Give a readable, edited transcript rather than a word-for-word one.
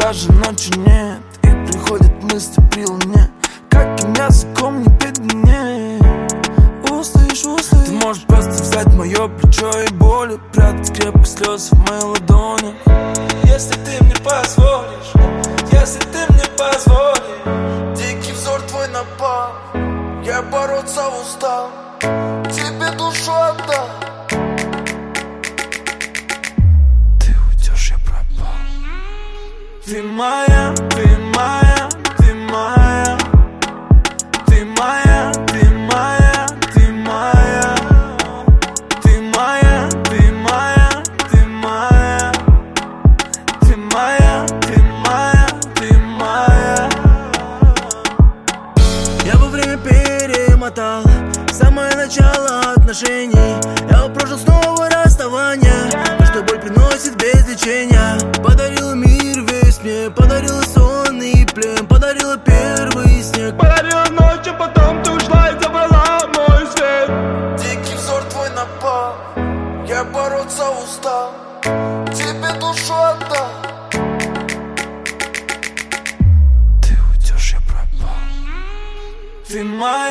даже ночи нет, и приходят мысли при луне. Каким языком не беднее. Устаешь, устаешь. Ты можешь просто взять мое плечо и боли, прятать крепко слезы в моей ладони. Если ты мне позволишь, если ты мне позволишь. Дикий взор твой напал, я бороться устал, тебе душу отдал. Ты уйдешь, я пропал. Ты моя, ты моя, ты моя. Ты моя, ты моя, ты моя. Ты моя, ты моя, ты моя. Ты моя, ты моя, ты моя. Я бы время перемотал, самое начало отношений. Я бы прожил снова расставание, то, что боль приносит без лечения. Подарила мир весь мне, подарила сон и плен, подарила первый снег, подарила ночь, а потом ты ушла и забрала мой свет. Дикий взор твой напал, я бороться устал, тебе душу отдал. Ты уйдешь, я пропал. Ты моя.